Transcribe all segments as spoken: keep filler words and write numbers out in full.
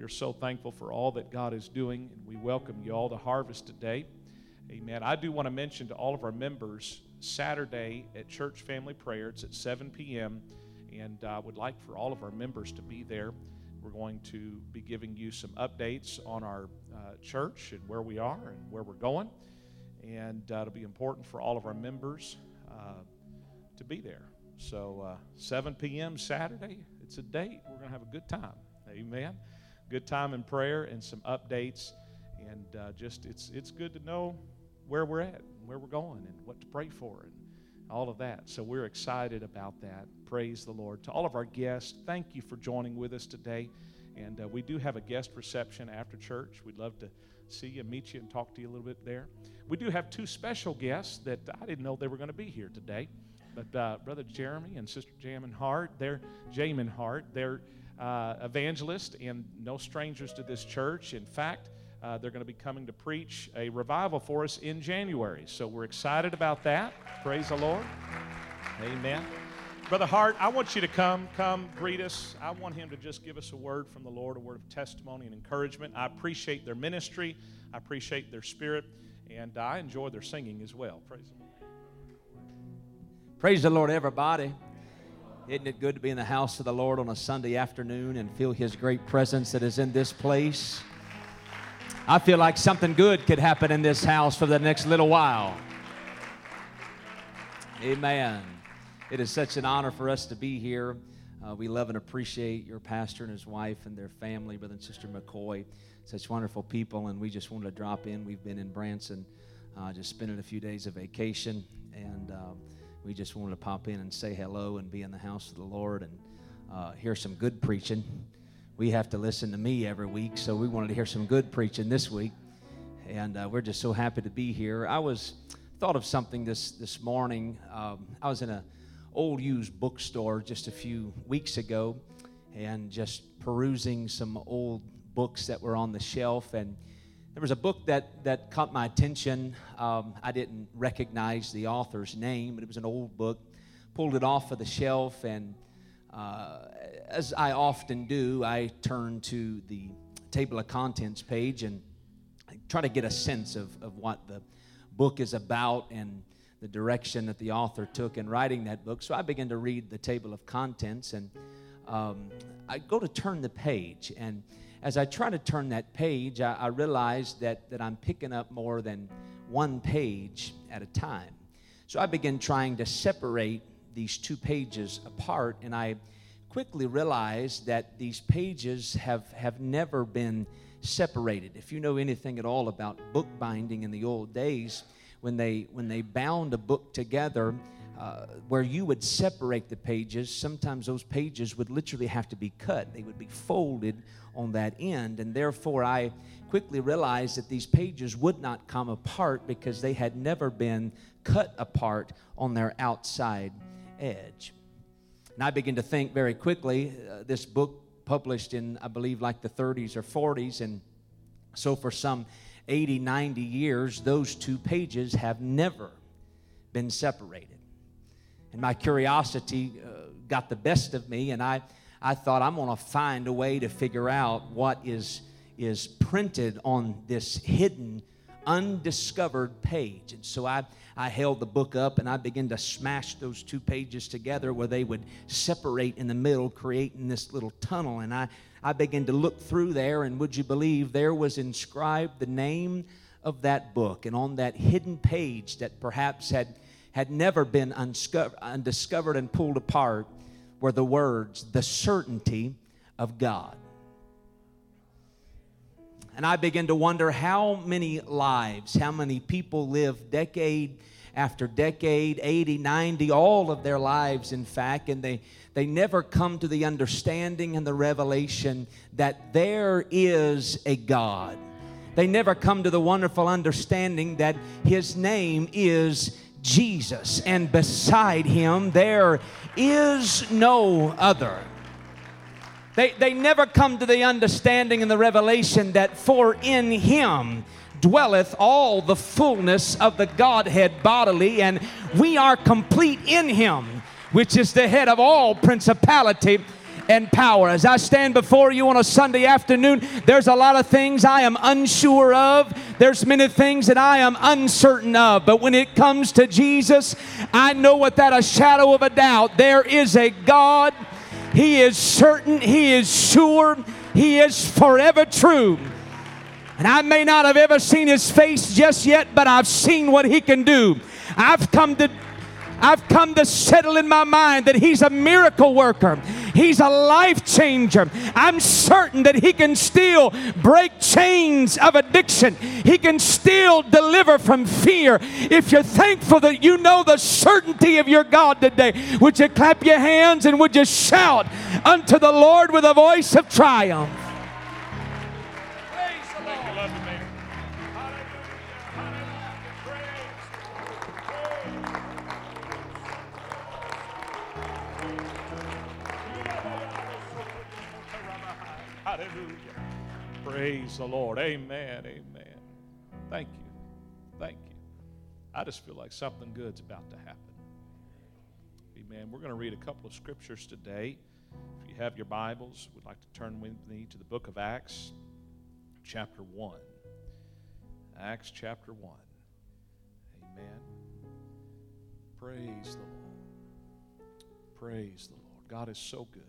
we are so thankful for all that God is doing, and we welcome you all to Harvest today. Amen. I do want to mention to all of our members, Saturday at Church Family Prayer, it's at seven p.m., and I uh, would like for all of our members to be there. We're going to be giving you some updates on our uh, church and where we are and where we're going, and uh, it'll be important for all of our members uh, to be there. So uh, seven p.m. Saturday, it's a date. We're going to have a good time. Amen. Good time in prayer and some updates, and uh, just it's it's good to know where we're at, and where we're going, and what to pray for, and all of that. So we're excited about that. Praise the Lord. To all of our guests, thank you for joining with us today. And uh, we do have a guest reception after church. We'd love to see you, meet you, and talk to you a little bit there. We do have two special guests that I didn't know they were going to be here today. But uh, Brother Jeremy and Sister Jamin Hart, they're Jamin Hart. They're uh, evangelists and no strangers to this church. In fact, uh, they're going to be coming to preach a revival for us in January. So we're excited about that. Praise the Lord. Amen. Brother Hart, I want you to come, come greet us. I want him to just give us a word from the Lord, a word of testimony and encouragement. I appreciate their ministry. I appreciate their spirit. And I enjoy their singing as well. Praise the Lord. Praise the Lord, everybody. Isn't it good to be in the house of the Lord on a Sunday afternoon and feel His great presence that is in this place? I feel like something good could happen in this house for the next little while. Amen. It is such an honor for us to be here. Uh, we love and appreciate your pastor and his wife and their family, Brother and Sister McCoy. Such wonderful people, and we just wanted to drop in. We've been in Branson, uh, just spending a few days of vacation, and uh, we just wanted to pop in and say hello and be in the house of the Lord and uh, hear some good preaching. We have to listen to me every week, so we wanted to hear some good preaching this week, and uh, we're just so happy to be here. I was thought of something this this morning. Um, I was in a old used bookstore just a few weeks ago, and just perusing some old books that were on the shelf, and there was a book that that caught my attention. Um, I didn't recognize the author's name, but it was an old book. Pulled it off of the shelf, and uh, as I often do, I turn to the table of contents page and try to get a sense of, of what the book is about and the direction that the author took in writing that book. So I began to read the table of contents, and um, I go to turn the page, and as I try to turn that page, I, I realize that, that I'm picking up more than one page at a time. So I begin trying to separate these two pages apart, and I quickly realized that these pages have, have never been separated. If you know anything at all about bookbinding in the old days, when they when they bound a book together, uh, where you would separate the pages, sometimes those pages would literally have to be cut. They would be folded on that end, and therefore I quickly realized that these pages would not come apart because they had never been cut apart on their outside edge. And I began to think very quickly, uh, this book published in, I believe, like the thirties or forties, and so for some eighty, ninety years, those two pages have never been separated. And my curiosity uh, got the best of me, and I, I thought, I'm going to find a way to figure out what is, is printed on this hidden, undiscovered page. And so I, I held the book up, and I began to smash those two pages together where they would separate in the middle, creating this little tunnel. And I, I began to look through there, and would you believe there was inscribed the name of that book. And on that hidden page that perhaps had, had never been unsco- undiscovered and pulled apart were the words, "The Certainty of God." And I began to wonder how many lives, how many people live decade after decade, eighty, ninety, all of their lives, in fact, and they, they never come to the understanding and the revelation that there is a God. They never come to the wonderful understanding that His name is Jesus, and beside Him there is no other. They, they never come to the understanding and the revelation that for in Him dwelleth all the fullness of the Godhead bodily, and we are complete in Him, which is the head of all principality and power. As I stand before you on a Sunday afternoon, there's a lot of things I am unsure of. There's many things that I am uncertain of. But when it comes to Jesus, I know without a shadow of a doubt, there is a God. He is certain. He is sure. He is forever true. And I may not have ever seen His face just yet, but I've seen what He can do. I've come to I've come to settle in my mind that He's a miracle worker. He's a life changer. I'm certain that He can still break chains of addiction. He can still deliver from fear. If you're thankful that you know the certainty of your God today, would you clap your hands and would you shout unto the Lord with a voice of triumph? Praise the Lord. Amen. Amen. Thank you. Thank you. I just feel like something good's about to happen. Amen. We're going to read a couple of scriptures today. If you have your Bibles, we'd like to turn with me to the book of Acts, chapter one. Acts chapter one. Amen. Praise the Lord. Praise the Lord. God is so good.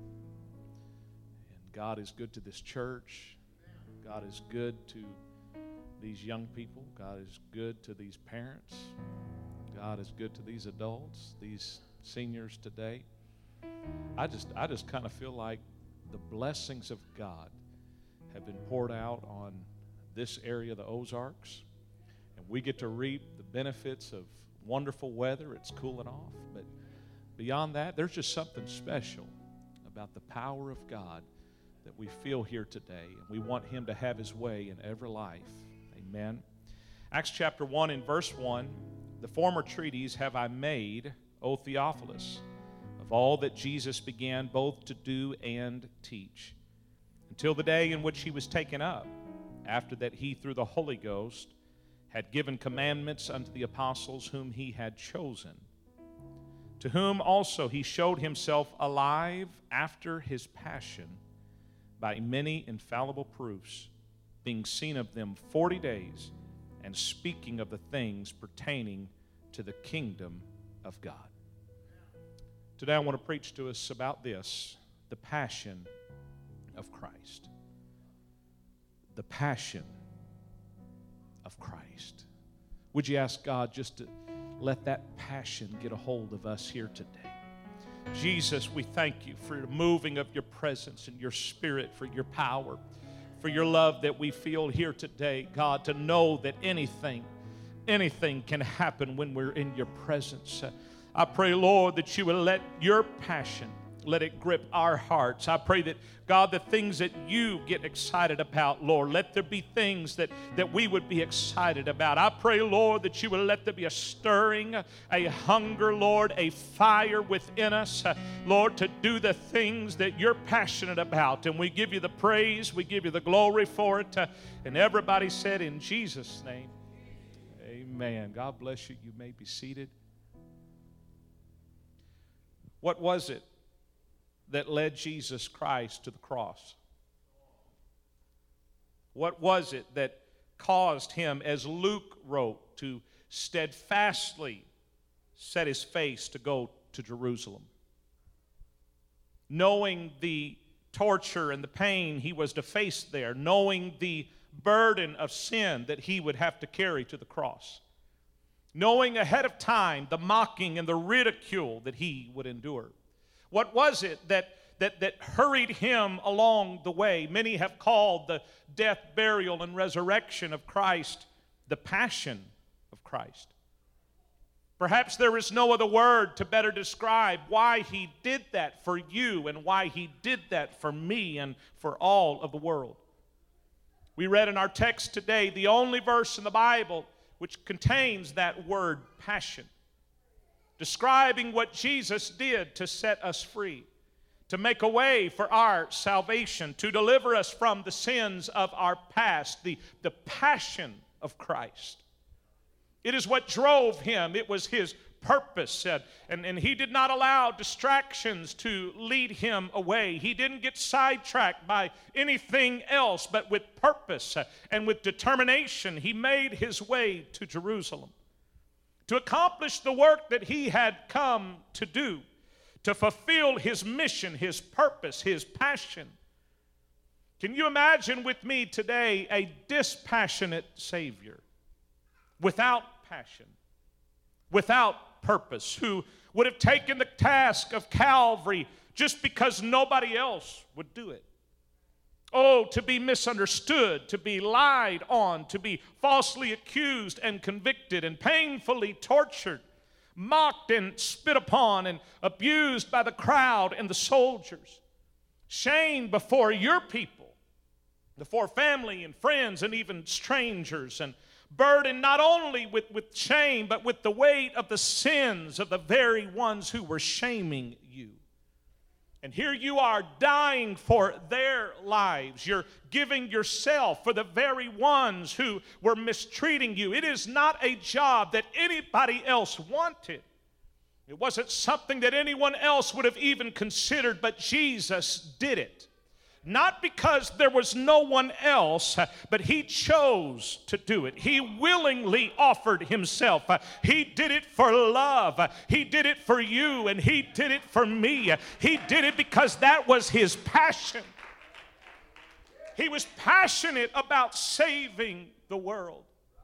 And God is good to this church. God is good to these young people. God is good to these parents. God is good to these adults, these seniors today. I just I just kind of feel like the blessings of God have been poured out on this area of the Ozarks. And we get to reap the benefits of wonderful weather. It's cooling off. But beyond that, there's just something special about the power of God that we feel here today, and we want Him to have His way in every life. Amen. Acts chapter one and verse one, the former treatise have I made, O Theophilus, of all that Jesus began both to do and teach, until the day in which He was taken up, after that He through the Holy Ghost had given commandments unto the apostles whom He had chosen, to whom also He showed Himself alive after His passion, by many infallible proofs, being seen of them forty days, and speaking of the things pertaining to the kingdom of God. Today I want to preach to us about this, the passion of Christ. The passion of Christ. Would you ask God just to let that passion get a hold of us here today? Jesus, we thank you for the moving of your presence and your spirit, for your power, for your love that we feel here today, God, to know that anything, anything can happen when we're in your presence. I pray, Lord, that you will let your passion, let it grip our hearts. I pray that, God, the things that you get excited about, Lord, let there be things that, that we would be excited about. I pray, Lord, that you will let there be a stirring, a hunger, Lord, a fire within us, uh, Lord, to do the things that you're passionate about. And we give you the praise, we give you the glory for it. Uh, and everybody said, in Jesus' name, amen. God bless you. You may be seated. What was it that led Jesus Christ to the cross? What was it that caused him, as Luke wrote, to steadfastly set his face to go to Jerusalem? Knowing the torture and the pain he was to face there, knowing the burden of sin that he would have to carry to the cross, knowing ahead of time the mocking and the ridicule that he would endure. What was it that, that, that hurried him along the way? Many have called the death, burial, and resurrection of Christ the passion of Christ. Perhaps there is no other word to better describe why he did that for you and why he did that for me and for all of the world. We read in our text today the only verse in the Bible which contains that word passion, describing what Jesus did to set us free, to make a way for our salvation, to deliver us from the sins of our past, the, the passion of Christ. It is what drove him. It was his purpose. Uh, and, and he did not allow distractions to lead him away. He didn't get sidetracked by anything else, but with purpose uh, and with determination, he made his way to Jerusalem to accomplish the work that he had come to do, to fulfill his mission, his purpose, his passion. Can you imagine with me today a dispassionate Savior without passion, without purpose, who would have taken the task of Calvary just because nobody else would do it? Oh, to be misunderstood, to be lied on, to be falsely accused and convicted and painfully tortured, mocked and spit upon and abused by the crowd and the soldiers, shamed before your people, before family and friends and even strangers, and burdened not only with, with shame, but with the weight of the sins of the very ones who were shaming you. And here you are dying for their lives. You're giving yourself for the very ones who were mistreating you. It is not a job that anybody else wanted. It wasn't something that anyone else would have even considered, but Jesus did it. Not because there was no one else, but he chose to do it. He willingly offered himself. He did it for love. He did it for you, and he did it for me. He did it because that was his passion. He was passionate about saving the world.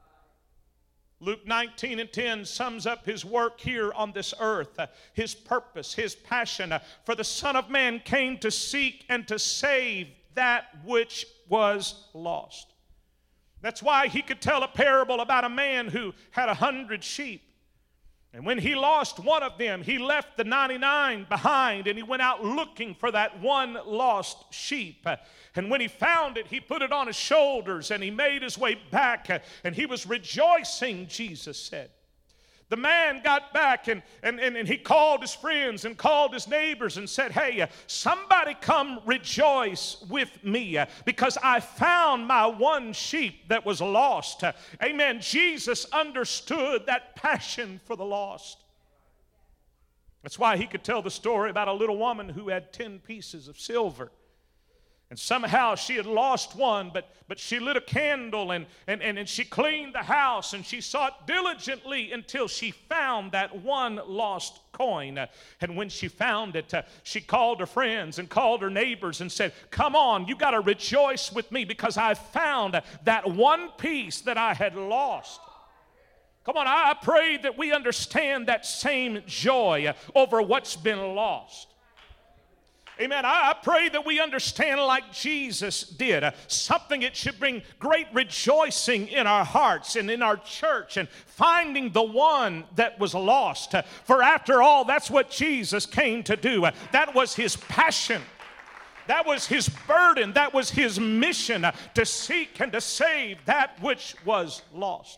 Luke nineteen and ten sums up his work here on this earth, uh, his purpose, his passion. Uh, for the Son of Man came to seek and to save that which was lost. That's why he could tell a parable about a man who had a hundred sheep. And when he lost one of them, he left the ninety-nine behind, and he went out looking for that one lost sheep. And when he found it, he put it on his shoulders, and he made his way back, and he was rejoicing, Jesus said. The man got back, and, and, and, and he called his friends and called his neighbors and said, hey, somebody come rejoice with me because I found my one sheep that was lost. Amen. Jesus understood that passion for the lost. That's why he could tell the story about a little woman who had ten pieces of silver. And somehow she had lost one, but, but she lit a candle and, and, and, and she cleaned the house, and she sought diligently until she found that one lost coin. And when she found it, uh, she called her friends and called her neighbors and said, come on, you got to rejoice with me because I found that one piece that I had lost. Come on, I pray that we understand that same joy over what's been lost. Amen. I pray that we understand like Jesus did, uh, something it should bring great rejoicing in our hearts and in our church, and finding the one that was lost. Uh, for after all, that's what Jesus came to do. Uh, that was his passion. That was his burden. That was his mission, uh, to seek and to save that which was lost.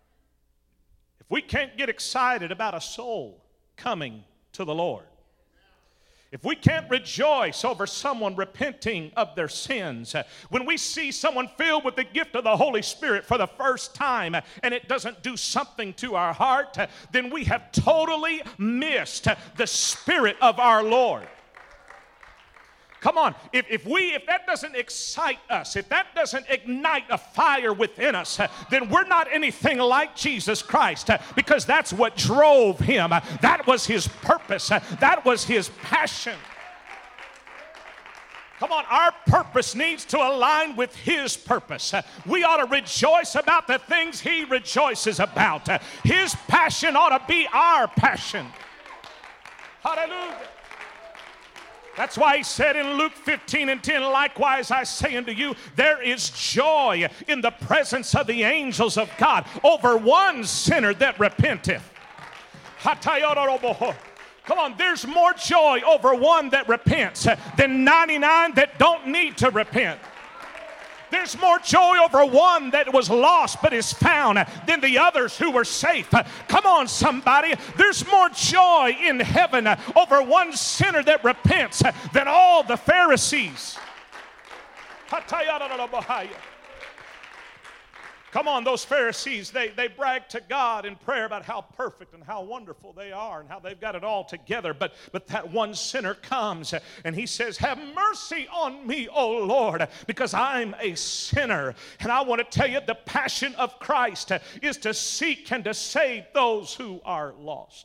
If we can't get excited about a soul coming to the Lord, if we can't rejoice over someone repenting of their sins, uh, when we see someone filled with the gift of the Holy Spirit for the first time, uh, and it doesn't do something to our heart, uh, then we have totally missed uh, the Spirit of our Lord. Come on, if, if we if that doesn't excite us, if that doesn't ignite a fire within us, uh, then we're not anything like Jesus Christ, uh, because that's what drove him. Uh, that was his purpose. Uh, that was his passion. Come on, our purpose needs to align with his purpose. Uh, we ought to rejoice about the things he rejoices about. Uh, his passion ought to be our passion. Hallelujah. That's why he said in Luke fifteen and ten, likewise I say unto you, there is joy in the presence of the angels of God over one sinner that repenteth. Come on, there's more joy over one that repents than ninety-nine that don't need to repent. There's more joy over one that was lost but is found than the others who were safe. Come on, somebody. There's more joy in heaven over one sinner that repents than all the Pharisees. Come on, those Pharisees, they, they brag to God in prayer about how perfect and how wonderful they are and how they've got it all together. But, but that one sinner comes and he says, have mercy on me, O Lord, because I'm a sinner. And I want to tell you, the passion of Christ is to seek and to save those who are lost.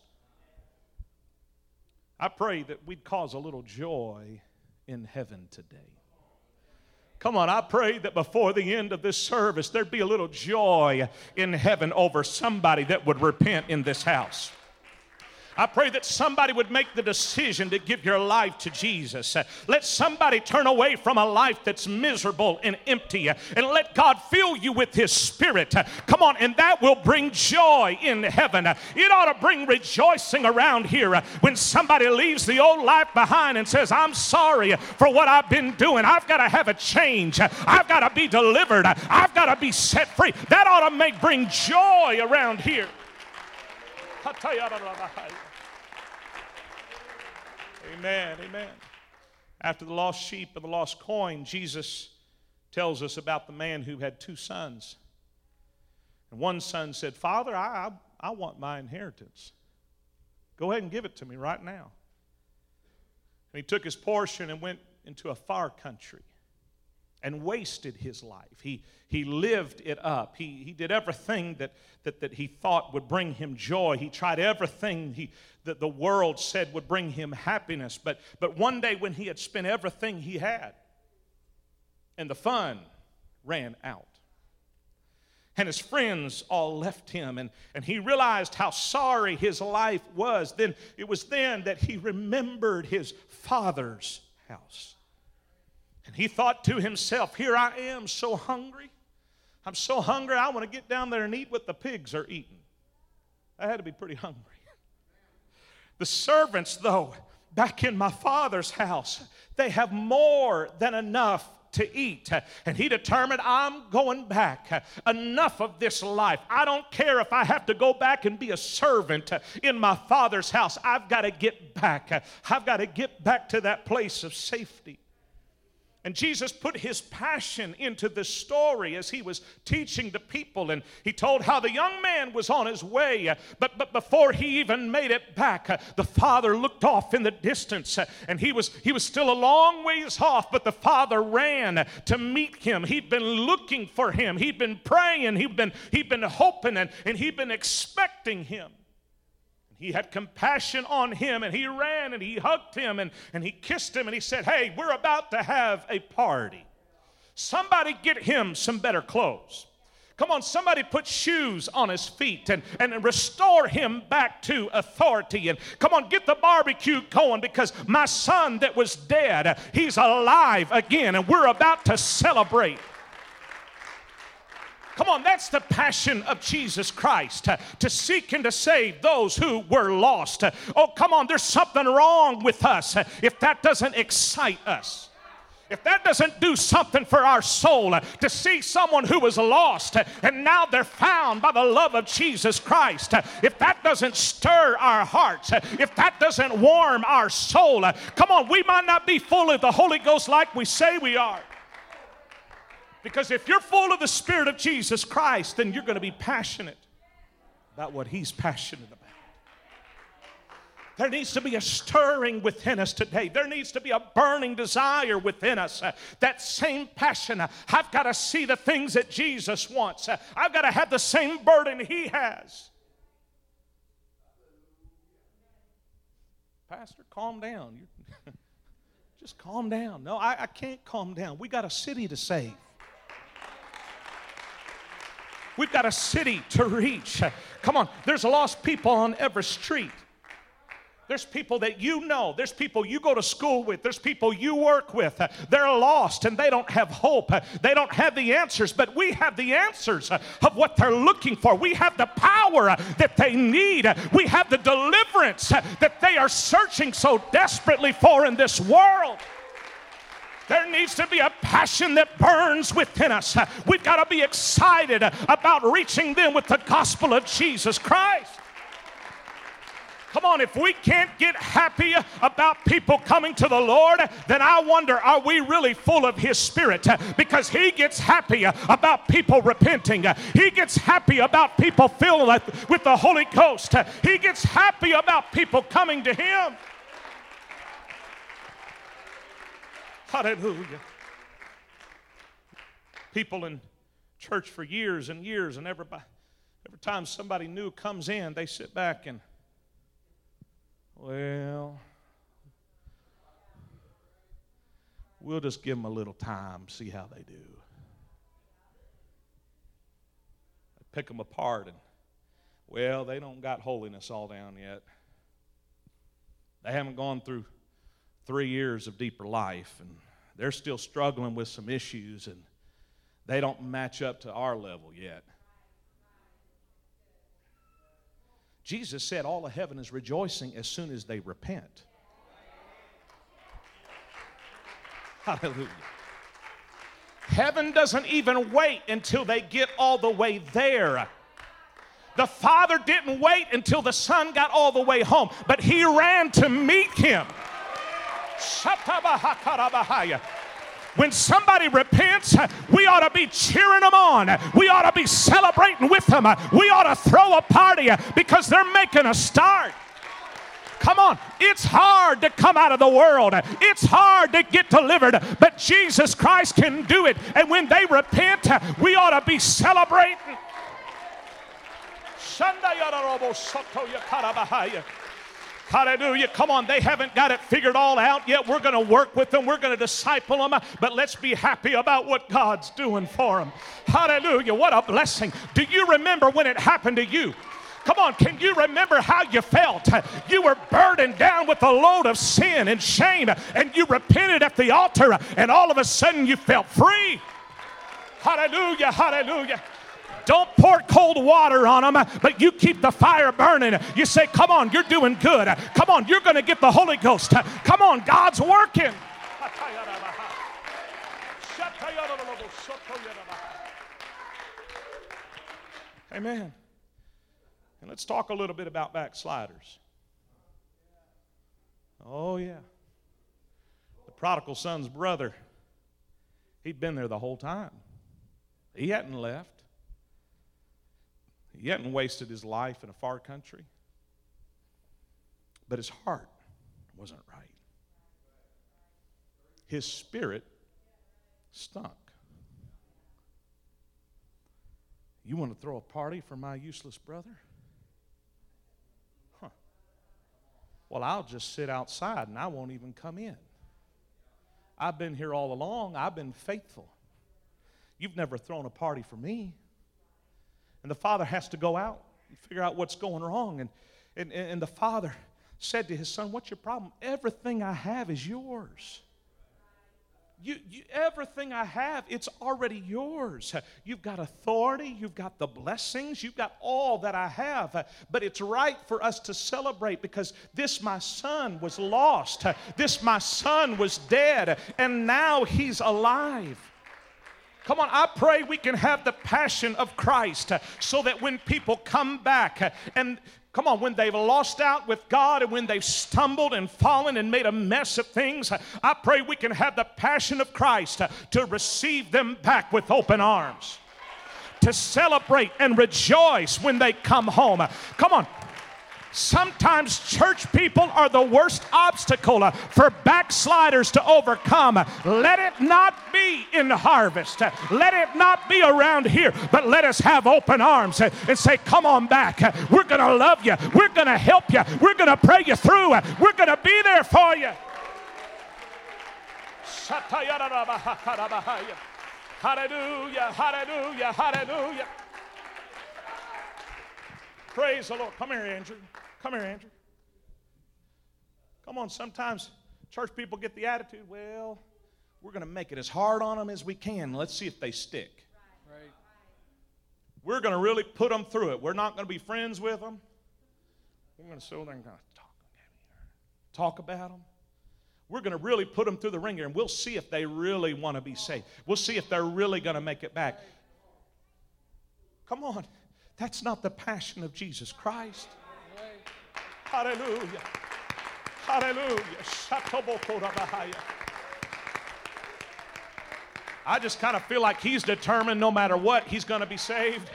I pray that we'd cause a little joy in heaven today. Come on, I pray that before the end of this service, there'd be a little joy in heaven over somebody that would repent in this house. I pray that somebody would make the decision to give your life to Jesus. Let somebody turn away from a life that's miserable and empty and let God fill you with His Spirit. Come on, and that will bring joy in heaven. It ought to bring rejoicing around here when somebody leaves the old life behind and says, I'm sorry for what I've been doing. I've got to have a change. I've got to be delivered. I've got to be set free. That ought to make bring joy around here. Amen, amen. After the lost sheep and the lost coin, Jesus tells us about the man who had two sons. And one son said, Father, I, I, I want my inheritance. Go ahead and give it to me right now. And he took his portion and went into a far country and wasted his life. He, he lived it up. He, he did everything that, that, that he thought would bring him joy. He tried everything he, that the world said would bring him happiness. But, but one day when he had spent everything he had, and the fun ran out, and his friends all left him, and, and he realized how sorry his life was, then it was then that he remembered his father's house. And he thought to himself, here I am so hungry. I'm so hungry, I want to get down there and eat what the pigs are eating. I had to be pretty hungry. The servants, though, back in my father's house, they have more than enough to eat. And he determined, I'm going back. Enough of this life. I don't care if I have to go back and be a servant in my father's house. I've got to get back. I've got to get back to that place of safety. And Jesus put his passion into this story as he was teaching the people. And he told how the young man was on his way. But, but before he even made it back, the father looked off in the distance. And he was, he was still a long ways off, but the father ran to meet him. He'd been looking for him. He'd been praying. He'd been, he'd been hoping, and, and he'd been expecting him. He had compassion on him, and he ran and he hugged him and, and he kissed him and he said, hey, we're about to have a party. Somebody get him some better clothes. Come on, somebody put shoes on his feet and, and restore him back to authority. And come on, get the barbecue going, because my son that was dead, he's alive again, and we're about to celebrate. Come on, that's the passion of Jesus Christ, uh, to seek and to save those who were lost. Uh, oh, come on, there's something wrong with us uh, if that doesn't excite us. If that doesn't do something for our soul, uh, to see someone who was lost uh, and now they're found by the love of Jesus Christ. Uh, if that doesn't stir our hearts, uh, if that doesn't warm our soul, uh, come on, we might not be full of the Holy Ghost like we say we are. Because if you're full of the Spirit of Jesus Christ, then you're going to be passionate about what He's passionate about. There needs to be a stirring within us today. There needs to be a burning desire within us. Uh, that same passion. Uh, I've got to see the things that Jesus wants. Uh, I've got to have the same burden He has. Pastor, calm down. Just calm down. No, I, I can't calm down. We got a city to save. We've got a city to reach. Come on, there's lost people on every street. There's people that you know. There's people you go to school with. There's people you work with. They're lost and they don't have hope. They don't have the answers, but we have the answers of what they're looking for. We have the power that they need. We have the deliverance that they are searching so desperately for in this world. There needs to be a passion that burns within us. We've got to be excited about reaching them with the gospel of Jesus Christ. Come on, if we can't get happy about people coming to the Lord, then I wonder, are we really full of His Spirit? Because He gets happy about people repenting. He gets happy about people filled with the Holy Ghost. He gets happy about people coming to Him. Hallelujah. People in church for years and years, and everybody, every time somebody new comes in, they sit back and, well, we'll just give them a little time, see how they do. I pick them apart, and, well, they don't got holiness all down yet. They haven't gone through three years of deeper life, and they're still struggling with some issues, and they don't match up to our level yet. Jesus said all of heaven is rejoicing as soon as they repent. Hallelujah. Heaven doesn't even wait until they get all the way there. The Father didn't wait until the Son got all the way home, but He ran to meet Him. When somebody repents, we ought to be cheering them on. We ought to be celebrating with them. We ought to throw a party because they're making a start. Come on, it's hard to come out of the world. It's hard to get delivered, but Jesus Christ can do it. And when they repent, we ought to be celebrating. Hallelujah. Come on, they haven't got it figured all out yet. We're going to work with them. We're going to disciple them. But let's be happy about what God's doing for them. Hallelujah. What a blessing. Do you remember when it happened to you? Come on, can you remember how you felt? You were burdened down with a load of sin and shame, and you repented at the altar, and all of a sudden you felt free. Hallelujah, hallelujah. Don't pour cold water on them, but you keep the fire burning. You say, come on, you're doing good. Come on, you're going to get the Holy Ghost. Come on, God's working. Amen. And let's talk a little bit about backsliders. Oh, yeah. The prodigal son's brother, he'd been there the whole time. He hadn't left. He hadn't wasted his life in a far country. But his heart wasn't right. His spirit stunk. You want to throw a party for my useless brother? Huh. Well, I'll just sit outside and I won't even come in. I've been here all along. I've been faithful. You've never thrown a party for me. And the father has to go out and figure out what's going wrong. And, and, and the father said to his son, what's your problem? Everything I have is yours. You, you, everything I have, it's already yours. You've got authority. You've got the blessings. You've got all that I have. But it's right for us to celebrate because this my son was lost. This my son was dead. And now he's alive. Come on, I pray we can have the passion of Christ so that when people come back and come on, when they've lost out with God and when they've stumbled and fallen and made a mess of things, I pray we can have the passion of Christ to receive them back with open arms, to celebrate and rejoice when they come home. Come on. Sometimes church people are the worst obstacle for backsliders to overcome. Let it not be in Harvest. Let it not be around here. But let us have open arms and say, come on back. We're going to love you. We're going to help you. We're going to pray you through. We're going to be there for you. Hallelujah, hallelujah, hallelujah. Praise the Lord. Come here, Andrew. Come here, Andrew. Come on, sometimes church people get the attitude, well, we're going to make it as hard on them as we can. Let's see if they stick. Right. We're going to really put them through it. We're not going to be friends with them. We're going to sit there and kind of talk, talk about them. We're going to really put them through the ringer, and we'll see if they really want to be saved. We'll see if they're really going to make it back. Come on. That's not the passion of Jesus Christ. Hallelujah. Hallelujah. Shatobokorabahaya. I just kind of feel like he's determined no matter what, he's going to be saved.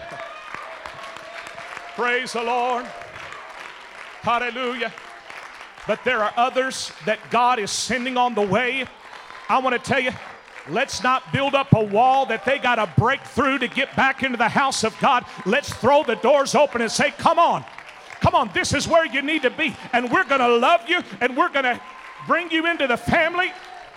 Praise the Lord. Hallelujah. But there are others that God is sending on the way. I want to tell you, let's not build up a wall that they got to break through to get back into the house of God. Let's throw the doors open and say, come on. Come on, this is where you need to be. And we're going to love you, and we're going to bring you into the family.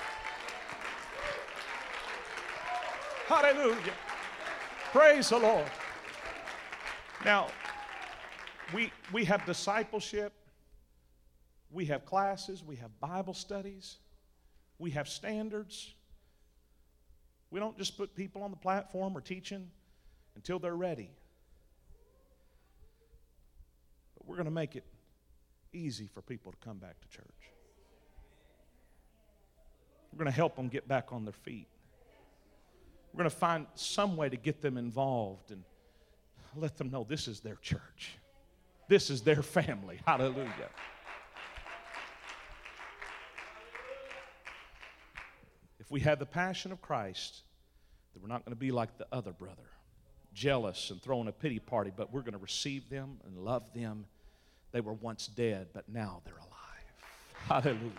Hallelujah. Praise the Lord. Now, we, we have discipleship. We have classes. We have Bible studies. We have standards. We don't just put people on the platform or teaching until they're ready. But we're going to make it easy for people to come back to church. We're going to help them get back on their feet. We're going to find some way to get them involved and let them know this is their church. This is their family. Hallelujah. If we have the passion of Christ, then we're not going to be like the other brother, jealous and throwing a pity party, but we're going to receive them and love them. They were once dead, but now they're alive. Hallelujah.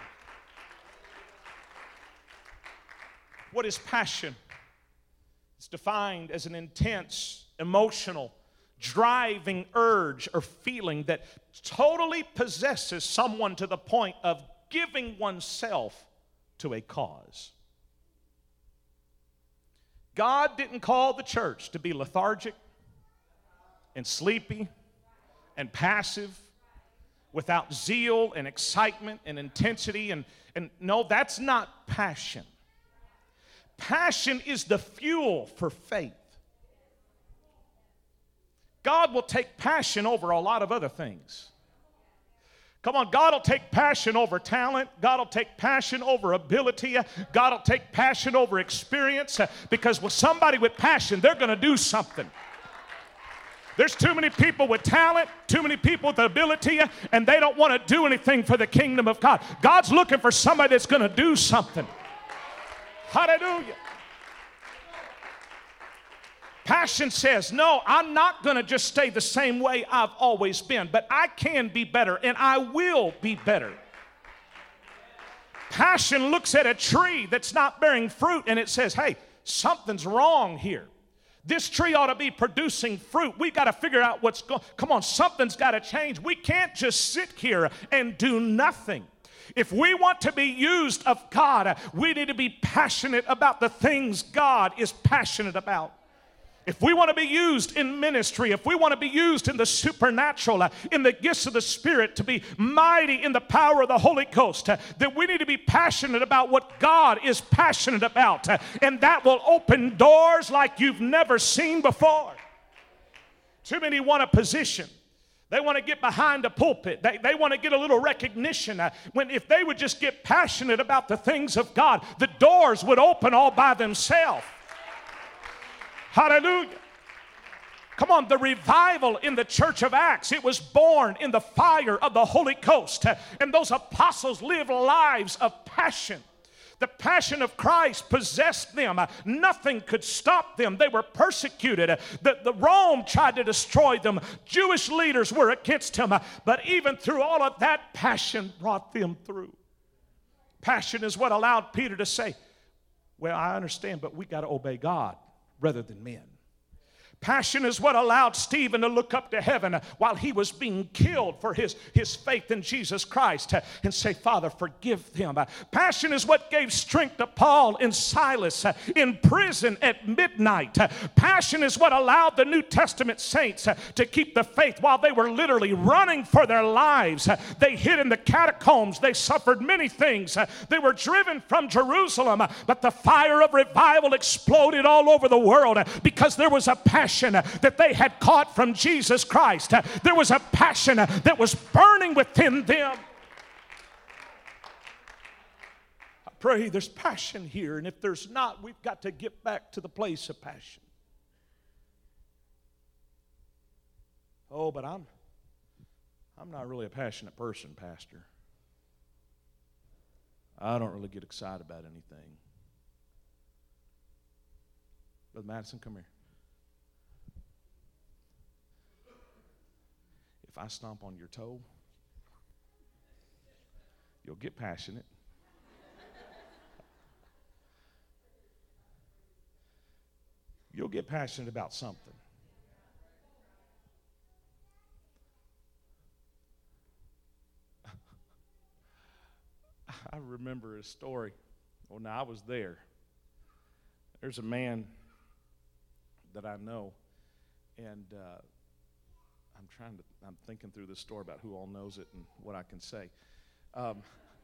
What is passion? It's defined as an intense, emotional, driving urge or feeling that totally possesses someone to the point of giving oneself to a cause. God didn't call the church to be lethargic and sleepy and passive without zeal and excitement and intensity. And, and no, that's not passion. Passion is the fuel for faith. God will take passion over a lot of other things. Come on, God will take passion over talent. God will take passion over ability. God will take passion over experience. Because with somebody with passion, they're going to do something. There's too many people with talent, too many people with ability, and they don't want to do anything for the kingdom of God. God's looking for somebody that's going to do something. Hallelujah. Passion says, no, I'm not going to just stay the same way I've always been, but I can be better, and I will be better. Passion looks at a tree that's not bearing fruit, and it says, hey, something's wrong here. This tree ought to be producing fruit. We've got to figure out what's going on. Come on, something's got to change. We can't just sit here and do nothing. If we want to be used of God, we need to be passionate about the things God is passionate about. If we want to be used in ministry, if we want to be used in the supernatural, uh, in the gifts of the Spirit, to be mighty in the power of the Holy Ghost, uh, then we need to be passionate about what God is passionate about. Uh, and that will open doors like you've never seen before. Too many want a position. They want to get behind a pulpit. They, they want to get a little recognition. Uh, when if they would just get passionate about the things of God, the doors would open all by themselves. Hallelujah. Come on, the revival in the church of Acts, it was born in the fire of the Holy Ghost. And those apostles lived lives of passion. The passion of Christ possessed them. Nothing could stop them. They were persecuted. The, the Rome tried to destroy them. Jewish leaders were against him. But even through all of that, passion brought them through. Passion is what allowed Peter to say, well, I understand, but we got to obey God rather than men. Passion is what allowed Stephen to look up to heaven while he was being killed for his, his faith in Jesus Christ and say, Father, forgive them. Passion is what gave strength to Paul and Silas in prison at midnight. Passion is what allowed the New Testament saints to keep the faith while they were literally running for their lives. They hid in the catacombs. They suffered many things. They were driven from Jerusalem, but the fire of revival exploded all over the world because there was a passion that they had caught from Jesus Christ. There was a passion that was burning within them. I pray there's passion here, and if there's not, we've got to get back to the place of passion. Oh, but I'm I'm not really a passionate person, Pastor. I don't really get excited about anything. Brother Madison, come here. If I stomp on your toe, you'll get passionate. You'll get passionate about something. I remember a story. Well, now I was there. There's a man that I know, and uh, I'm trying to, I'm thinking through this story about who all knows it and what I can say. Um,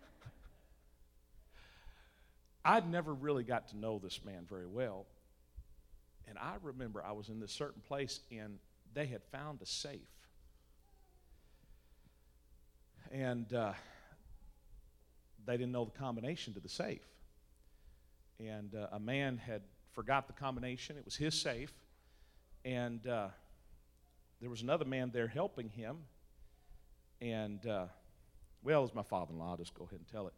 I'd never really got to know this man very well, and I remember I was in this certain place, and they had found a safe. And uh, they didn't know the combination to the safe. And uh, a man had forgot the combination. It was his safe. And uh, there was another man there helping him. And, uh, well, it was my father-in-law. I'll just go ahead and tell it.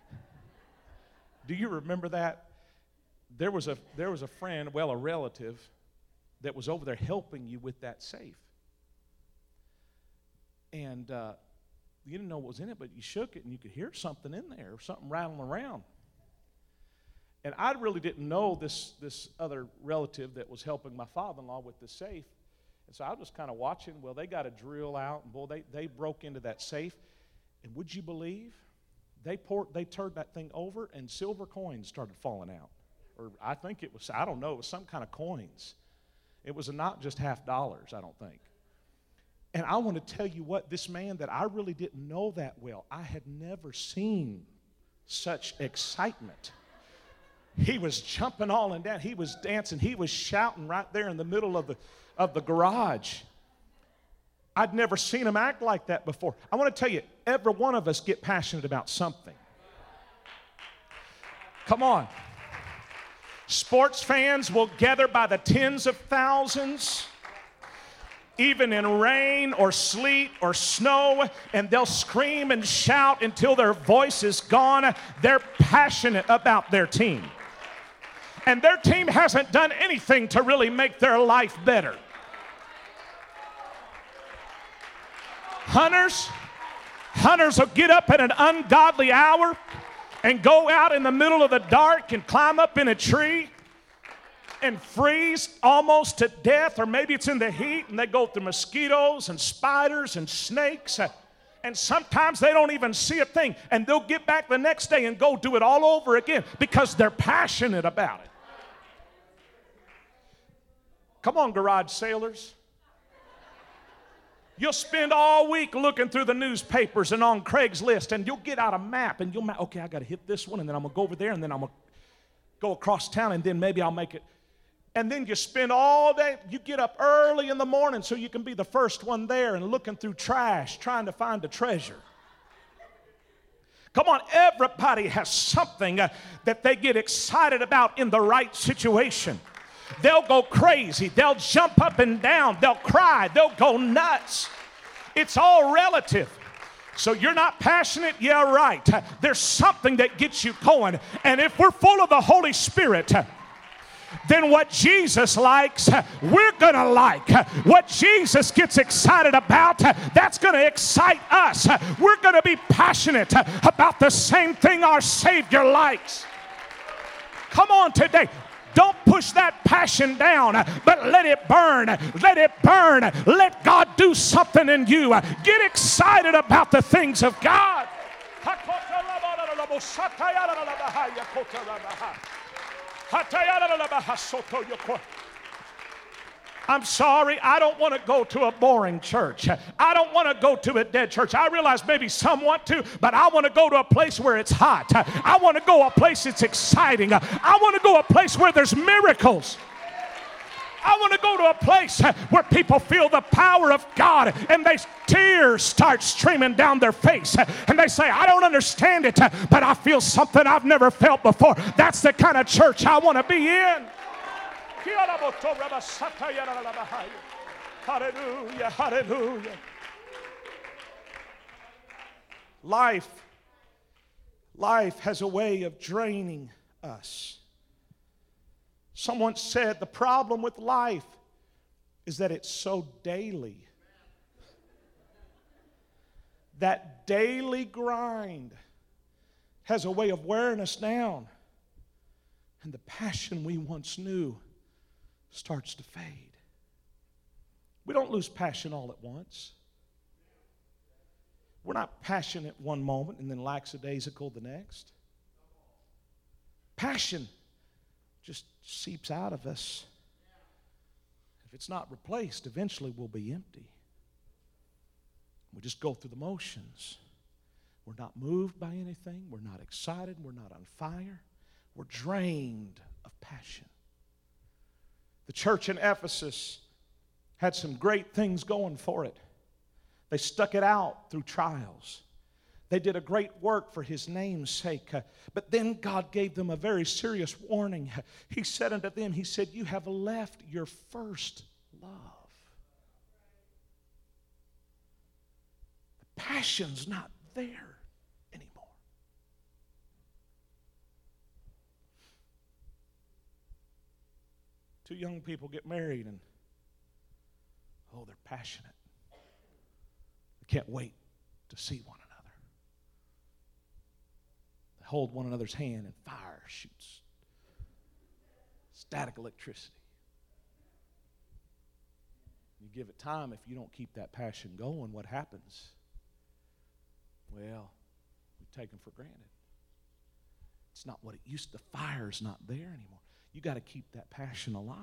Do you remember that? There was a there was a friend, well, a relative, that was over there helping you with that safe. And uh, you didn't know what was in it, but you shook it and you could hear something in there, something rattling around. And I really didn't know this, this other relative that was helping my father-in-law with the safe. And so I was just kind of watching. Well, they got a drill out, and boy, they, they broke into that safe. And would you believe? They poured, they turned that thing over, and silver coins started falling out. Or I think it was, I don't know, it was some kind of coins. It was not just half dollars, I don't think. And I want to tell you what, this man that I really didn't know that well, I had never seen such excitement. He was jumping all and down. He was dancing. He was shouting right there in the middle of the, of the garage. I'd never seen him act like that before. I want to tell you, every one of us get passionate about something. Come on. Sports fans will gather by the tens of thousands, even in rain or sleet or snow, and they'll scream and shout until their voice is gone. They're passionate about their team. And their team hasn't done anything to really make their life better. Hunters, hunters will get up at an ungodly hour and go out in the middle of the dark and climb up in a tree and freeze almost to death, or maybe it's in the heat and they go through mosquitoes and spiders and snakes, and sometimes they don't even see a thing, and they'll get back the next day and go do it all over again because they're passionate about it. Come on, garage sailors. You'll spend all week looking through the newspapers and on Craigslist, and you'll get out a map, and you'll map, okay, I got to hit this one, and then I'm going to go over there, and then I'm going to go across town, and then maybe I'll make it. And then you spend all day, you get up early in the morning so you can be the first one there and looking through trash, trying to find a treasure. Come on, everybody has something uh, that they get excited about in the right situation. They'll go crazy. They'll jump up and down. They'll cry. They'll go nuts. It's all relative. So you're not passionate? Yeah, right. There's something that gets you going. And if we're full of the Holy Spirit, then what Jesus likes, we're going to like. What Jesus gets excited about, that's going to excite us. We're going to be passionate about the same thing our Savior likes. Come on today. Don't push that passion down, but let it burn. Let it burn. Let God do something in you. Get excited about the things of God. I'm sorry, I don't want to go to a boring church. I don't want to go to a dead church. I realize maybe some want to, but I want to go to a place where it's hot. I want to go a place that's exciting. I want to go a place where there's miracles. I want to go to a place where people feel the power of God and they tears start streaming down their face and they say, I don't understand it, but I feel something I've never felt before. That's the kind of church I want to be in. Hallelujah, hallelujah. Life, life has a way of draining us. Someone said the problem with life is that it's so daily. That daily grind has a way of wearing us down, and the passion we once knew starts to fade. We don't lose passion all at once. We're not passionate one moment and then lackadaisical the next. Passion just seeps out of us. If it's not replaced, eventually we'll be empty. We just go through the motions. We're not moved by anything. We're not excited. We're not on fire. We're drained of passion. The church in Ephesus had some great things going for it. They stuck it out through trials. They did a great work for His name's sake. Uh, but then God gave them a very serious warning. He said unto them, He said, you have left your first love. The passion's not there anymore. Two young people get married and, oh, they're passionate. They can't wait to see one another. They hold one another's hand and fire shoots. Static electricity. You give it time, if you don't keep that passion going, what happens? Well, we take them for granted. It's not what it used to. The fire's not there anymore. You got to keep that passion alive.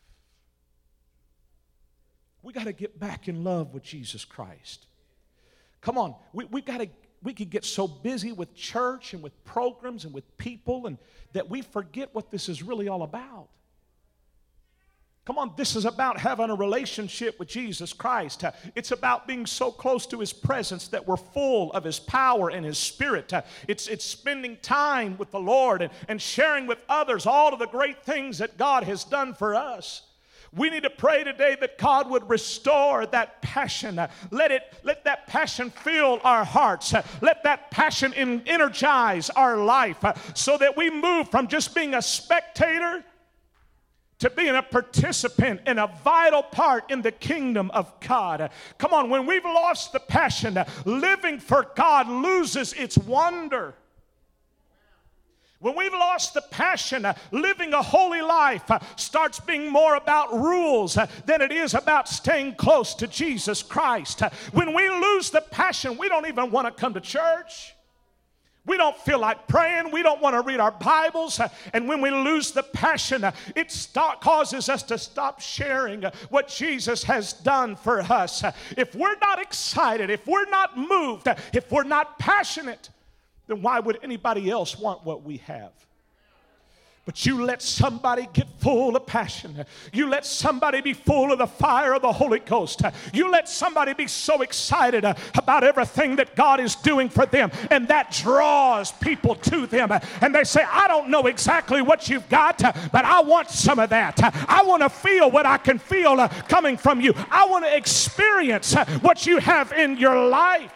We got to get back in love with Jesus Christ. Come on, we we got to. We could get so busy with church and with programs and with people, and that we forget what this is really all about. Come on, this is about having a relationship with Jesus Christ. Uh, It's about being so close to His presence that we're full of His power and His Spirit. Uh, It's, it's spending time with the Lord and, and sharing with others all of the great things that God has done for us. We need to pray today that God would restore that passion. Uh, Let it, let that passion fill our hearts. Uh, Let that passion en- energize our life uh, so that we move from just being a spectator to being a participant and a vital part in the kingdom of God. Come on, when we've lost the passion, living for God loses its wonder. When we've lost the passion, living a holy life starts being more about rules than it is about staying close to Jesus Christ. When we lose the passion, we don't even want to come to church. We don't feel like praying. We don't want to read our Bibles. And when we lose the passion, it start, causes us to stop sharing what Jesus has done for us. If we're not excited, if we're not moved, if we're not passionate, then why would anybody else want what we have? But you let somebody get full of passion. You let somebody be full of the fire of the Holy Ghost. You let somebody be so excited about everything that God is doing for them. And that draws people to them. And they say, I don't know exactly what you've got, but I want some of that. I want to feel what I can feel coming from you. I want to experience what you have in your life.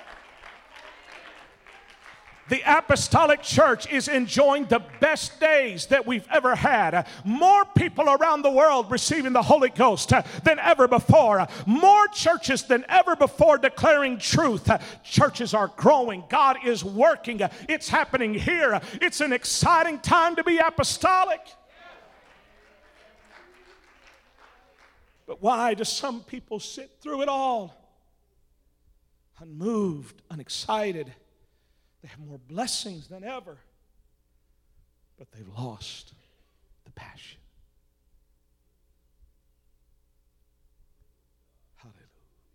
The apostolic church is enjoying the best days that we've ever had. More people around the world receiving the Holy Ghost than ever before. More churches than ever before declaring truth. Churches are growing. God is working. It's happening here. It's an exciting time to be apostolic. But why do some people sit through it all unmoved, unexcited? They have more blessings than ever, but they've lost the passion. Hallelujah.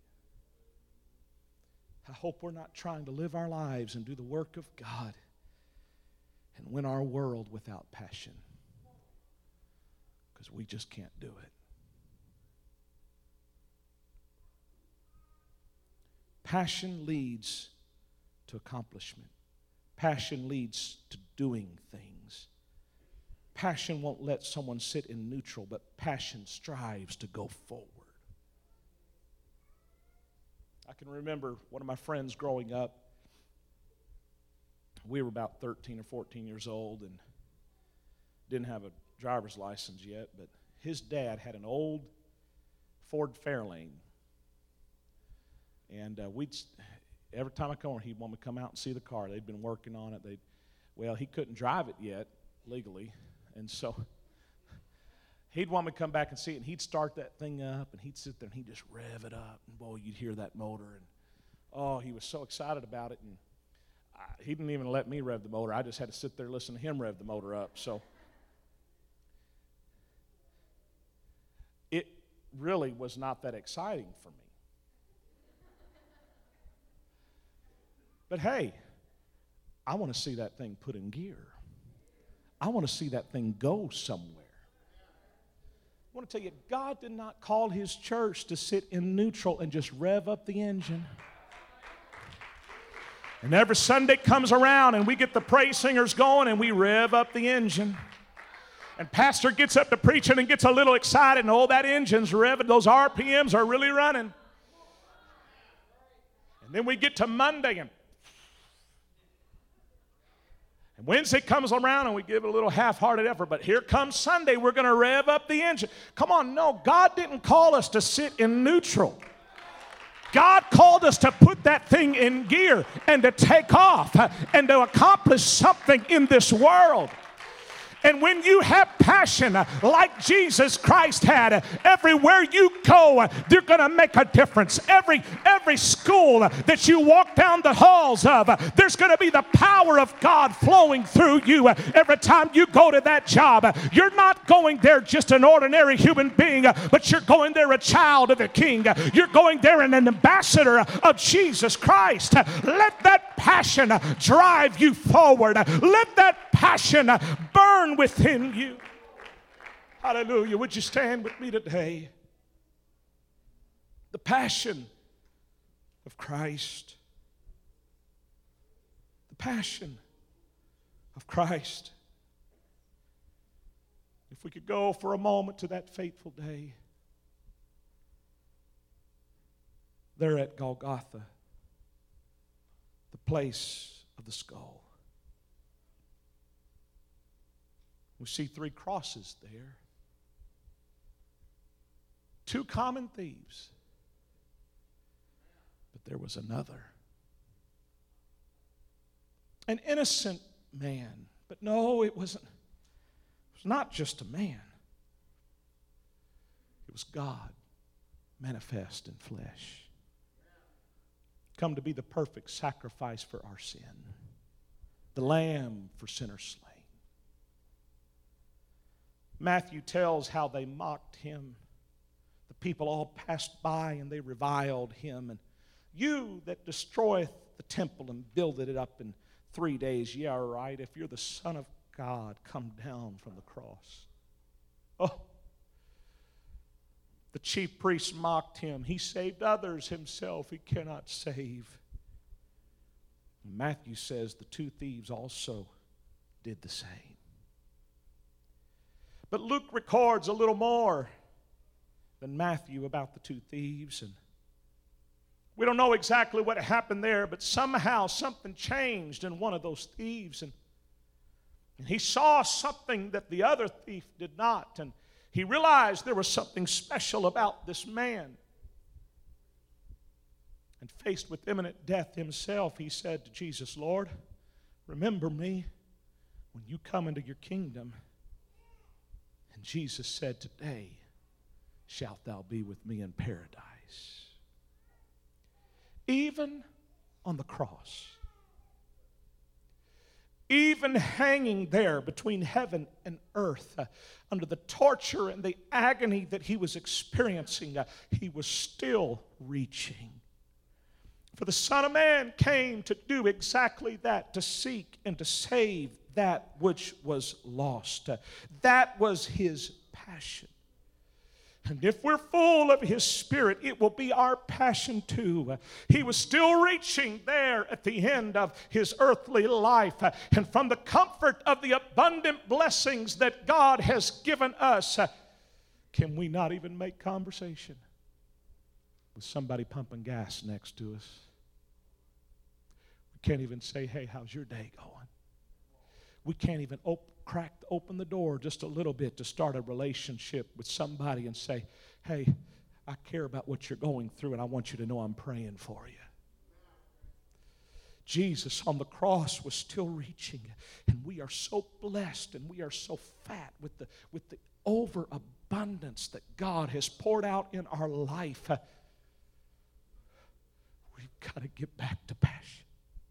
I hope we're not trying to live our lives and do the work of God and win our world without passion, because we just can't do it. Passion leads to accomplishment. Passion leads to doing things. Passion won't let someone sit in neutral, but passion strives to go forward. I can remember one of my friends growing up. we were about thirteen or fourteen years old and didn't have a driver's license yet, but his dad had an old Ford Fairlane. And uh, we'd, every time I come over, he'd want me to come out and see the car. They'd been working on it. They'd, well, he couldn't drive it yet legally, and so he'd want me to come back and see it, and he'd start that thing up, and he'd sit there, and he'd just rev it up, and boy, you'd hear that motor, and oh, he was so excited about it, and I, he didn't even let me rev the motor. I just had to sit there and listen to him rev the motor up, so it really was not that exciting for me. But hey, I want to see that thing put in gear. I want to see that thing go somewhere. I want to tell you, God did not call His church to sit in neutral and just rev up the engine. And every Sunday comes around and we get the praise singers going and we rev up the engine. And pastor gets up to preaching and gets a little excited, and oh, that engine's revving. Those R P Ms are really running. And then we get to Monday, and And Wednesday comes around and we give it a little half-hearted effort. But here comes Sunday, we're going to rev up the engine. Come on, no, God didn't call us to sit in neutral. God called us to put that thing in gear and to take off and to accomplish something in this world. And when you have passion like Jesus Christ had, everywhere you go, you're going to make a difference. Every, every school that you walk down the halls of, there's going to be the power of God flowing through you. Every time you go to that job, you're not going there just an ordinary human being, but you're going there a child of the King. You're going there an ambassador of Jesus Christ. Let that passion drive you forward. Let that passion burn within you. Hallelujah. Would you stand with me today? The passion of Christ. The passion of Christ. If we could go for a moment to that fateful day there at Golgotha, the place of the skull. We see three crosses there. Two common thieves. But there was another. An innocent man. But no, it wasn't. It was not just a man. It was God manifest in flesh. Come to be the perfect sacrifice for our sin. The lamb for sinners slain. Matthew tells how they mocked him. The people all passed by and they reviled him. And you that destroyeth the temple and builded it up in three days, yeah, right, if you're the Son of God, come down from the cross. Oh, the chief priests mocked him. He saved others, himself he cannot save. And Matthew says the two thieves also did the same. But Luke records a little more than Matthew about the two thieves. And we don't know exactly what happened there, but somehow something changed in one of those thieves. And, and he saw something that the other thief did not. And he realized there was something special about this man. And faced with imminent death himself, he said to Jesus, Lord, remember me when you come into your kingdom. And Jesus said, today shalt thou be with me in paradise. Even on the cross, even hanging there between heaven and earth, uh, under the torture and the agony that he was experiencing, uh, he was still reaching. For the Son of Man came to do exactly that, to seek and to save that which was lost. That was his passion. And if we're full of his Spirit, it will be our passion too. He was still reaching there at the end of his earthly life. And from the comfort of the abundant blessings that God has given us, can we not even make conversation with somebody pumping gas next to us? We can't even say, hey, how's your day going? We can't even op- crack open the door just a little bit to start a relationship with somebody and say, hey, I care about what you're going through, and I want you to know I'm praying for you. Jesus on the cross was still reaching, and we are so blessed and we are so fat with the, with the overabundance that God has poured out in our life. We've got to get back to passion.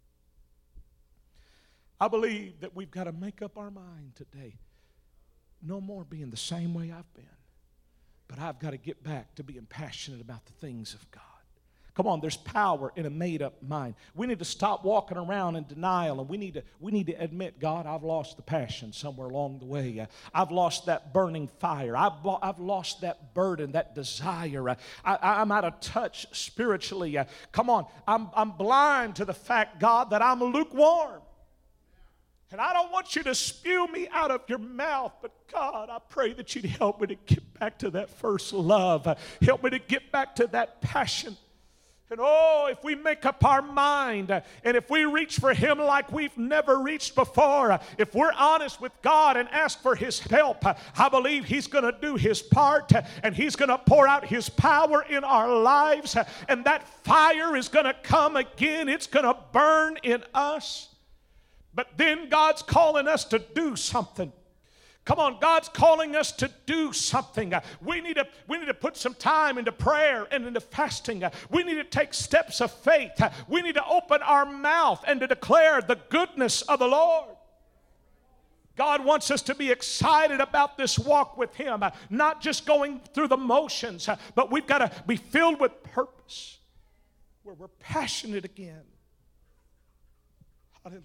I believe that we've got to make up our mind today. No more being the same way I've been. But I've got to get back to being passionate about the things of God. Come on, there's power in a made-up mind. We need to stop walking around in denial, and we need to we need to admit, God, I've lost the passion somewhere along the way. Uh, I've lost that burning fire. I've, I've lost that burden, that desire. Uh, I, I'm out of touch spiritually. Uh, come on, I'm, I'm blind to the fact, God, that I'm lukewarm. And I don't want you to spew me out of your mouth, but God, I pray that you'd help me to get back to that first love. Uh, help me to get back to that passion. And oh, if we make up our mind, uh, and if we reach for Him like we've never reached before, uh, if we're honest with God and ask for His help, uh, I believe He's going to do His part, uh, and He's going to pour out His power in our lives, uh, and that fire is going to come again. It's going to burn in us. But then God's calling us to do something. Come on, God's calling us to do something. Uh, we need to, we need to put some time into prayer and into fasting. Uh, we need to take steps of faith. Uh, we need to open our mouth and to declare the goodness of the Lord. God wants us to be excited about this walk with Him, uh, not just going through the motions, uh, but we've got to be filled with purpose, where we're passionate again. Hallelujah.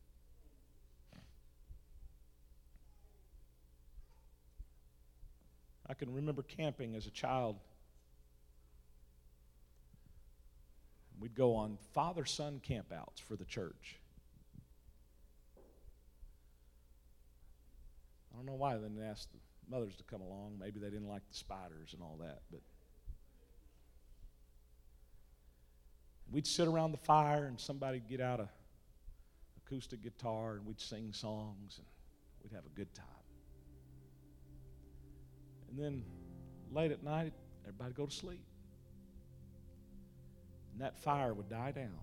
I can remember camping as a child. We'd go on father-son campouts for the church. I don't know why they didn't ask the mothers to come along. Maybe they didn't like the spiders and all that. But we'd sit around the fire and somebody'd get out a acoustic guitar and we'd sing songs and we'd have a good time. And then late at night, everybody would go to sleep. And that fire would die down.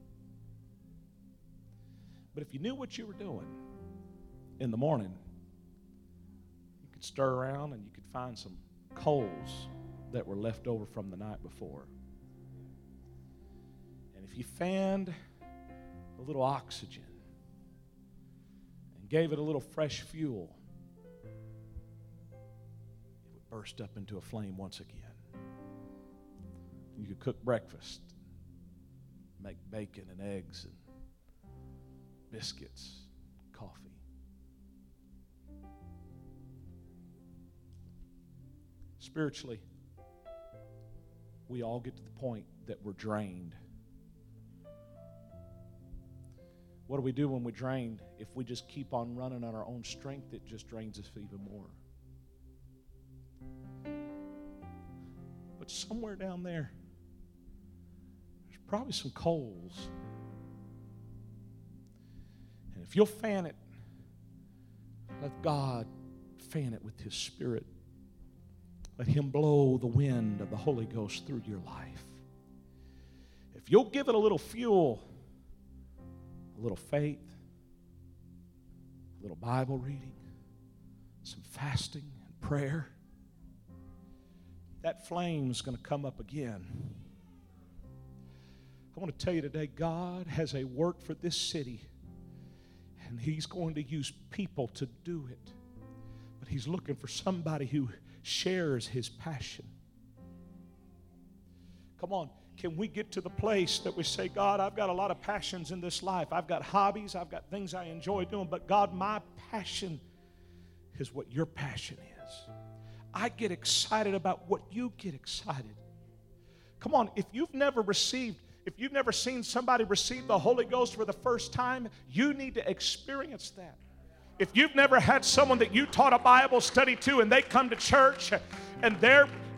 But if you knew what you were doing in the morning, you could stir around and you could find some coals that were left over from the night before. And if you fanned a little oxygen and gave it a little fresh fuel, burst up into a flame once again. You could cook breakfast, make bacon and eggs and biscuits, coffee. Spiritually, we all get to the point that we're drained. What do we do when we're drained? If we just keep on running on our own strength, it just drains us even more. But somewhere down there, there's probably some coals. And if you'll fan it, let God fan it with His Spirit. Let Him blow the wind of the Holy Ghost through your life. If you'll give it a little fuel, a little faith, a little Bible reading, some fasting and prayer, that flame's going to come up again. I want to tell you today, God has a work for this city, and He's going to use people to do it. But He's looking for somebody who shares His passion. Come on, can we get to the place that we say, God, I've got a lot of passions in this life. I've got hobbies. I've got things I enjoy doing. But God, my passion is what your passion is. I get excited about what you get excited. Come on, if you've never received, if you've never seen somebody receive the Holy Ghost for the first time, you need to experience that. If you've never had someone that you taught a Bible study to and they come to church and they're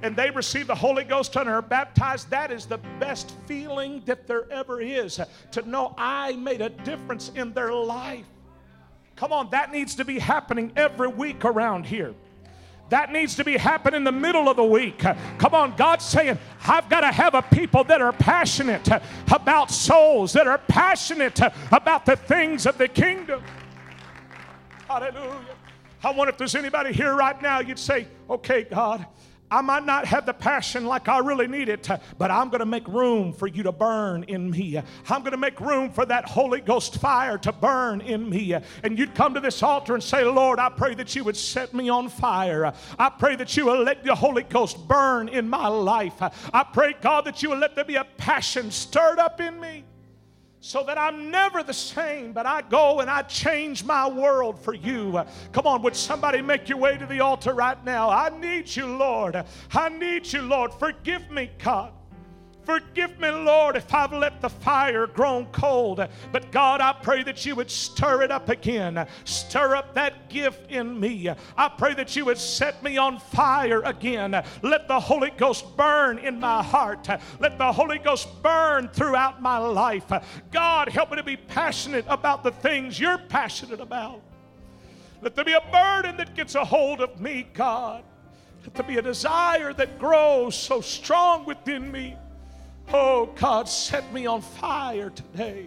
and they receive the Holy Ghost and are baptized, that is the best feeling that there ever is, to know I made a difference in their life. Come on, that needs to be happening every week around here. That needs to be happening in the middle of the week. Come on, God's saying, I've got to have a people that are passionate about souls, that are passionate about the things of the kingdom. Hallelujah. I wonder if there's anybody here right now, you'd say, okay, God, I might not have the passion like I really need it, but I'm going to make room for you to burn in me. I'm going to make room for that Holy Ghost fire to burn in me. And you'd come to this altar and say, Lord, I pray that you would set me on fire. I pray that you will let the Holy Ghost burn in my life. I pray, God, that you will let there be a passion stirred up in me, so that I'm never the same, but I go and I change my world for you. Come on, would somebody make your way to the altar right now? I need you, Lord. I need you, Lord. Forgive me, God. Forgive me, Lord, if I've let the fire grow cold. But God, I pray that you would stir it up again. Stir up that gift in me. I pray that you would set me on fire again. Let the Holy Ghost burn in my heart. Let the Holy Ghost burn throughout my life. God, help me to be passionate about the things you're passionate about. Let there be a burden that gets a hold of me, God. Let there be a desire that grows so strong within me. Oh, God, set me on fire today.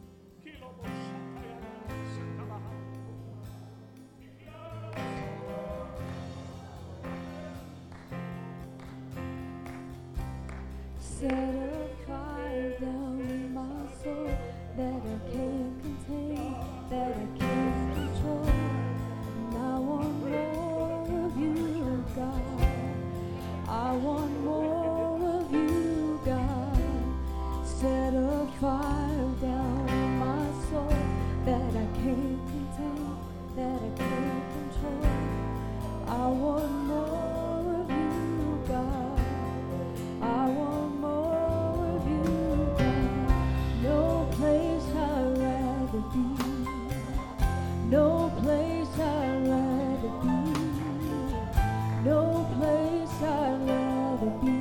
Set a fire down in my soul that I can't contain, that I can't control. And I want more of you, God. I want more of you, God. Set a fire down in my soul that I can't contain, that I can't control. I want more of you, God. I want more of you, God. No place I'd rather be. No place I'd rather be. No place I'd rather be.